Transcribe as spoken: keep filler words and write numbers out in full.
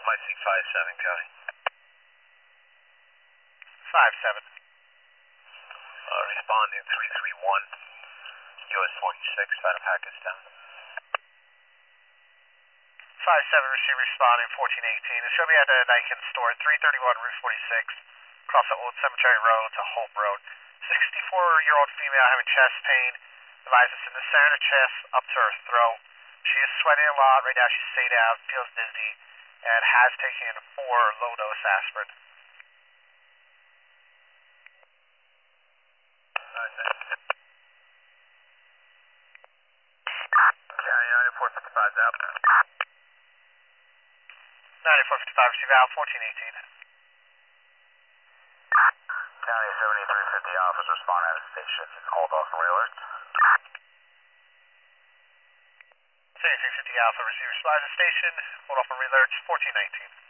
might see five seven, County. five seven. Uh, responding three three one, U S forty-six, Phantom Pakistan. five seven, receive responding fourteen eighteen. It should be at the Nikon store, three thirty-one Route forty-six, across the Old Cemetery Road to Hope Road. sixty-four-year-old female having chest pain, arises in the center of the chest up to her throat. She is sweating a lot. Right now she's stayed out, feels dizzy, and has taken four low-dose aspirin. County ninety-four fifty-five is out. ninety-four fifty-five, receive out, fourteen eighteen. County seventy-three fifty, officers respond at a station. Hold off from alerts. seventy-three fifty Alpha, receive respond at the station. Hold off on alerts, fourteen nineteen.